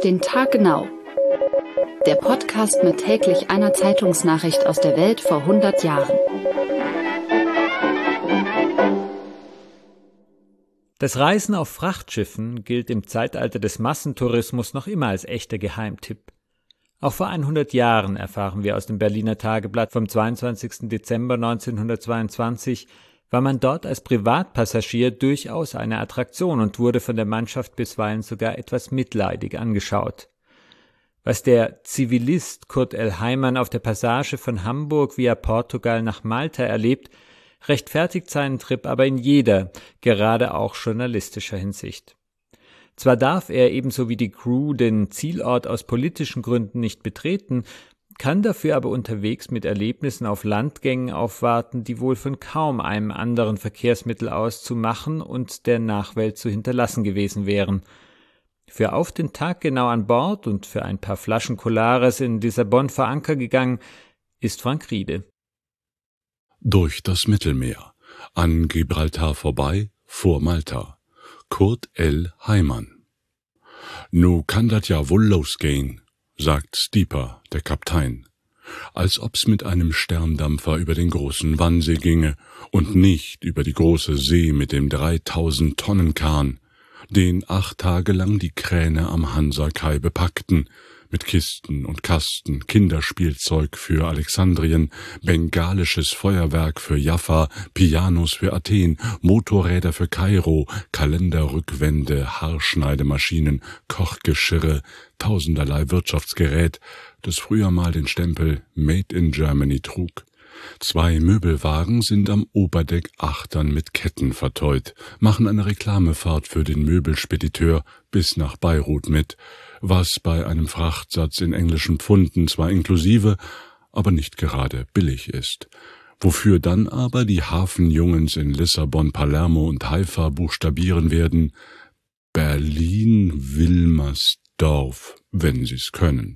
den Tag genau. Der Podcast mit täglich einer Zeitungsnachricht aus der Welt vor 100 Jahren. Das Reisen auf Frachtschiffen gilt im Zeitalter des Massentourismus noch immer als echter Geheimtipp. Auch vor 100 Jahren, erfahren wir aus dem Berliner Tageblatt vom 22. Dezember 1922, war man dort als Privatpassagier durchaus eine Attraktion und wurde von der Mannschaft bisweilen sogar etwas mitleidig angeschaut. Was der Zivilist Kurt L. Heimann auf der Passage von Hamburg via Portugal nach Malta erlebt, rechtfertigt seinen Trip aber in jeder, gerade auch journalistischer Hinsicht. Zwar darf er ebenso wie die Crew den Zielort aus politischen Gründen nicht betreten, kann dafür aber unterwegs mit Erlebnissen auf Landgängen aufwarten, die wohl von kaum einem anderen Verkehrsmittel aus zu machen und der Nachwelt zu hinterlassen gewesen wären. Für auf den Tag genau an Bord und für ein paar Flaschen Colares in Lissabon vor Anker gegangen, ist Frank Riede. Durch das Mittelmeer, an Gibraltar vorbei, vor Malta. Kurt L. Heimann. »Nu kann dat ja wohl losgehen«, sagt Steeper, der Kaptein, als ob's mit einem Sterndampfer über den großen Wannsee ginge und nicht über die große See mit dem 3000-Tonnen-Kahn, den 8 Tage lang die Kräne am Hansakai bepackten, mit Kisten und Kasten, Kinderspielzeug für Alexandrien, bengalisches Feuerwerk für Jaffa, Pianos für Athen, Motorräder für Kairo, Kalenderrückwände, Haarschneidemaschinen, Kochgeschirre, tausenderlei Wirtschaftsgerät, das früher mal den Stempel Made in Germany trug. 2 Möbelwagen sind am Oberdeck Achtern mit Ketten verteut, machen eine Reklamefahrt für den Möbelspediteur bis nach Beirut mit, was bei einem Frachtsatz in englischen Pfunden zwar inklusive, aber nicht gerade billig ist. Wofür dann aber die Hafenjungens in Lissabon, Palermo und Haifa buchstabieren werden: Berlin-Wilmersdorf, wenn sie's können.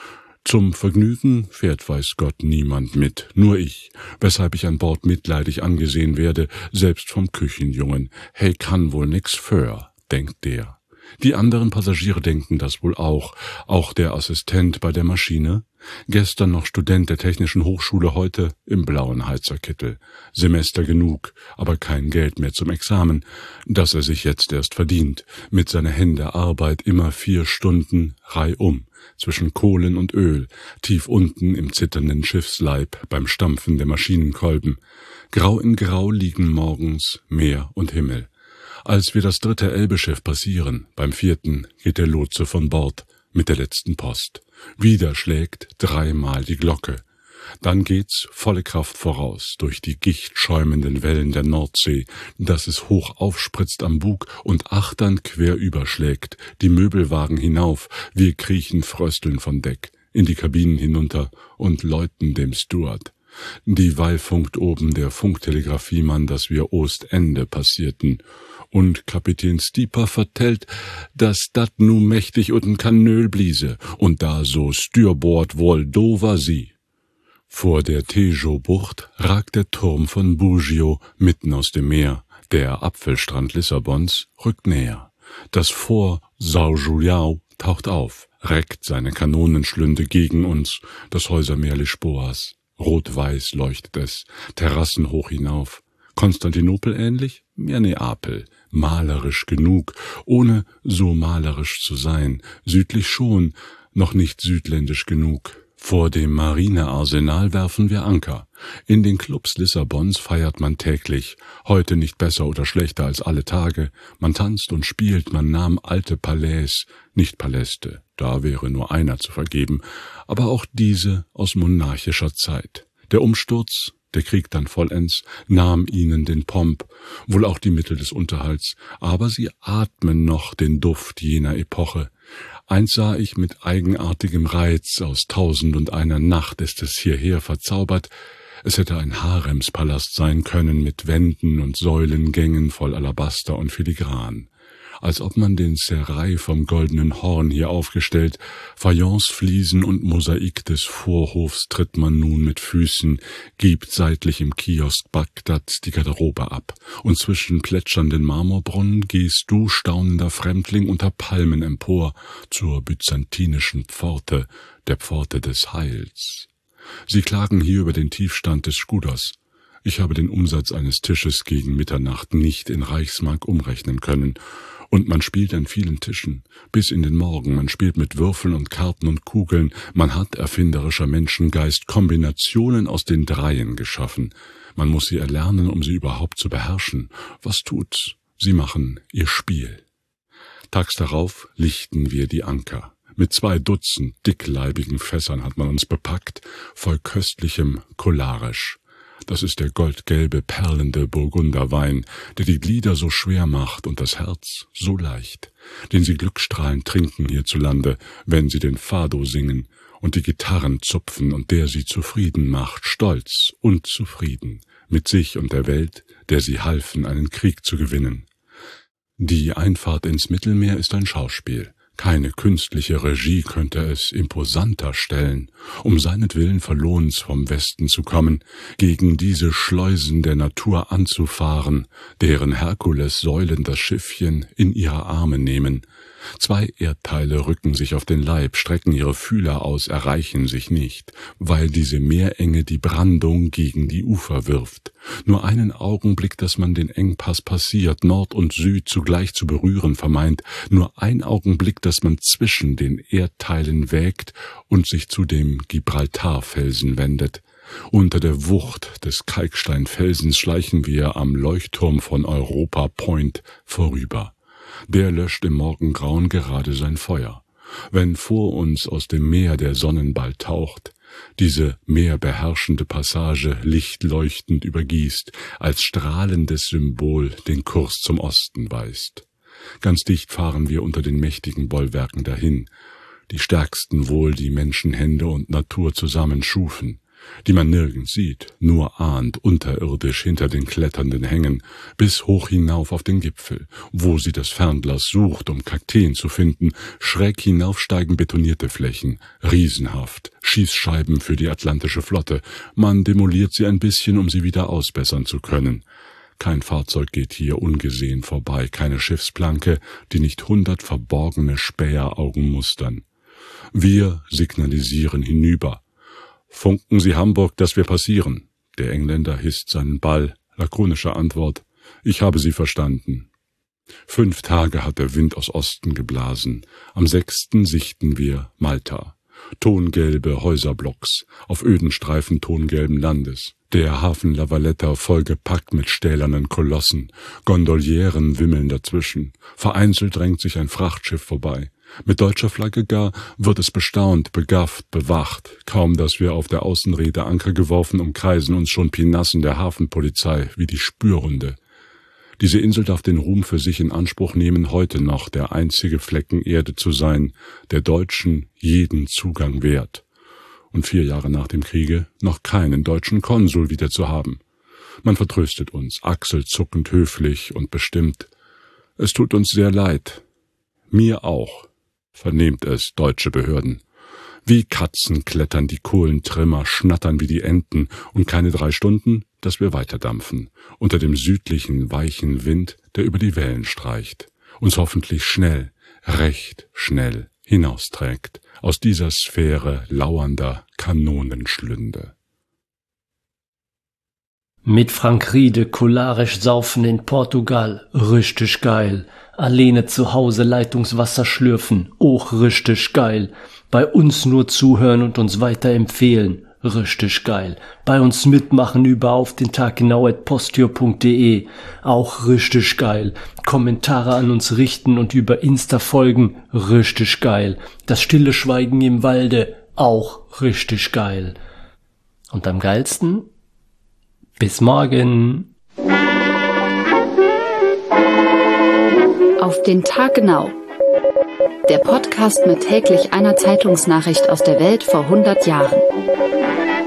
Zum Vergnügen fährt weiß Gott niemand mit, nur ich, weshalb ich an Bord mitleidig angesehen werde, selbst vom Küchenjungen. Hey, kann wohl nix für, denkt der. Die anderen Passagiere denken das wohl auch der Assistent bei der Maschine, gestern noch Student der Technischen Hochschule, heute im blauen Heizerkittel. Semester genug, aber kein Geld mehr zum Examen, das er sich jetzt erst verdient, mit seiner Hände Arbeit immer 4 Stunden reihum, zwischen Kohlen und Öl, tief unten im zitternden Schiffsleib beim Stampfen der Maschinenkolben. Grau in Grau liegen morgens Meer und Himmel. Als wir das 3. Elbeschiff passieren, beim 4. geht der Lotse von Bord mit der letzten Post. Wieder schlägt 3-mal die Glocke. Dann geht's volle Kraft voraus durch die gichtschäumenden Wellen der Nordsee, dass es hoch aufspritzt am Bug und achtern quer überschlägt, die Möbelwagen hinauf, wir kriechen frösteln von Deck, in die Kabinen hinunter und läuten dem Steward. Dieweil funkt oben der Funktelegrafiemann, dass wir Ostende passierten, und Kapitän Steeper vertellt, dass dat nu mächtig ut'n Kanöl bliese und da so Stürbord wohl do war sie. Vor der Tejo-Bucht ragt der Turm von Bugio mitten aus dem Meer. Der Apfelstrand Lissabons rückt näher. Das Fort São Julião taucht auf, reckt seine Kanonenschlünde gegen uns, das Häusermeer Lisboas. Rot-weiß leuchtet es, Terrassen hoch hinauf. Konstantinopel ähnlich? Ja, Neapel. Malerisch genug, ohne so malerisch zu sein. Südlich schon, noch nicht südländisch genug. Vor dem Marinearsenal werfen wir Anker. In den Clubs Lissabons feiert man täglich, heute nicht besser oder schlechter als alle Tage. Man tanzt und spielt, man nahm alte Palais, nicht Paläste, da wäre nur einer zu vergeben, aber auch diese aus monarchischer Zeit. Der Umsturz, der Krieg dann vollends, nahm ihnen den Pomp, wohl auch die Mittel des Unterhalts, aber sie atmen noch den Duft jener Epoche. Eins sah ich mit eigenartigem Reiz, aus 1001 Nacht ist es hierher verzaubert, es hätte ein Haremspalast sein können mit Wänden und Säulengängen voll Alabaster und Filigran. als ob man den Serail vom Goldenen Horn hier aufgestellt, Fayencefliesen und Mosaik des Vorhofs tritt man nun mit Füßen, gibt seitlich im Kiosk Bagdad die Garderobe ab, und zwischen plätschernden Marmorbrunnen gehst du, staunender Fremdling, unter Palmen empor zur byzantinischen Pforte, der Pforte des Heils. Sie klagen hier über den Tiefstand des Scudos. Ich habe den Umsatz eines Tisches gegen Mitternacht nicht in Reichsmark umrechnen können. Und man spielt an vielen Tischen, bis in den Morgen, man spielt mit Würfeln und Karten und Kugeln, man hat, erfinderischer Menschengeist, Kombinationen aus den Dreien geschaffen. Man muss sie erlernen, um sie überhaupt zu beherrschen. Was tut's? Sie machen ihr Spiel. Tags darauf lichten wir die Anker. Mit 2 Dutzend dickleibigen Fässern hat man uns bepackt, voll köstlichem Collarisch. Das ist der goldgelbe, perlende Burgunderwein, der die Glieder so schwer macht und das Herz so leicht, den sie glückstrahlend trinken hierzulande, wenn sie den Fado singen und die Gitarren zupfen und der sie zufrieden macht, stolz und zufrieden, mit sich und der Welt, der sie halfen, einen Krieg zu gewinnen. Die Einfahrt ins Mittelmeer ist ein Schauspiel. Keine künstliche Regie könnte es imposanter stellen, um seinetwillen verlohens vom Westen zu kommen, gegen diese Schleusen der Natur anzufahren, deren Herkulessäulen das Schiffchen in ihre Arme nehmen. 2 Erdteile rücken sich auf den Leib, strecken ihre Fühler aus, erreichen sich nicht, weil diese Meerenge die Brandung gegen die Ufer wirft. Nur einen Augenblick, dass man den Engpass passiert, Nord und Süd zugleich zu berühren vermeint, nur ein Augenblick, dass man zwischen den Erdteilen wägt und sich zu dem Gibraltarfelsen wendet. Unter der Wucht des Kalksteinfelsens schleichen wir am Leuchtturm von Europa Point vorüber. Der löscht im Morgengrauen gerade sein Feuer. Wenn vor uns aus dem Meer der Sonnenball taucht, diese meerbeherrschende Passage lichtleuchtend übergießt, als strahlendes Symbol den Kurs zum Osten weist. Ganz dicht fahren wir unter den mächtigen Bollwerken dahin, die stärksten wohl die Menschenhände und Natur zusammen schufen, die man nirgends sieht, nur ahnt unterirdisch hinter den kletternden Hängen, bis hoch hinauf auf den Gipfel, wo sie das Fernglas sucht, um Kakteen zu finden. Schräg hinauf steigen betonierte Flächen, riesenhaft, Schießscheiben für die atlantische Flotte. Man demoliert sie ein bisschen, um sie wieder ausbessern zu können. Kein Fahrzeug geht hier ungesehen vorbei, keine Schiffsplanke, die nicht 100 verborgene Späheraugen mustern. Wir signalisieren hinüber. »Funken Sie Hamburg, dass wir passieren?« Der Engländer hisst seinen Ball. Lakonische Antwort. »Ich habe Sie verstanden.« 5 Tage hat der Wind aus Osten geblasen. Am 6. sichten wir Malta. Tongelbe Häuserblocks auf öden Streifen tongelben Landes. Der Hafen La Valletta vollgepackt mit stählernen Kolossen. Gondolieren wimmeln dazwischen. Vereinzelt drängt sich ein Frachtschiff vorbei. Mit deutscher Flagge gar wird es bestaunt, begafft, bewacht. Kaum, dass wir auf der Außenreede Anker geworfen, umkreisen uns schon Pinassen der Hafenpolizei wie die Spürhunde. Diese Insel darf den Ruhm für sich in Anspruch nehmen, heute noch der einzige Flecken Erde zu sein, der Deutschen jeden Zugang wehrt. Und 4 Jahre nach dem Kriege noch keinen deutschen Konsul wieder zu haben. Man vertröstet uns, achselzuckend höflich und bestimmt. Es tut uns sehr leid. Mir auch. Vernehmt es, deutsche Behörden. Wie Katzen klettern die Kohlentrimmer, schnattern wie die Enten, und keine 3 Stunden, dass wir weiterdampfen, unter dem südlichen, weichen Wind, der über die Wellen streicht, uns hoffentlich schnell, recht schnell hinausträgt, aus dieser Sphäre lauernder Kanonenschlünde. Mit Frank Riede kullarisch saufen in Portugal, richtig geil. Alleine zu Hause Leitungswasser schlürfen, auch richtig geil. Bei uns nur zuhören und uns weiterempfehlen, richtig geil. Bei uns mitmachen über auf den Tag genau @postio.de, auch richtig geil. Kommentare an uns richten und über Insta folgen, richtig geil. Das stille Schweigen im Walde, auch richtig geil. Und am geilsten? Bis morgen. Auf den Tag genau. Der Podcast mit täglich einer Zeitungsnachricht aus der Welt vor 100 Jahren.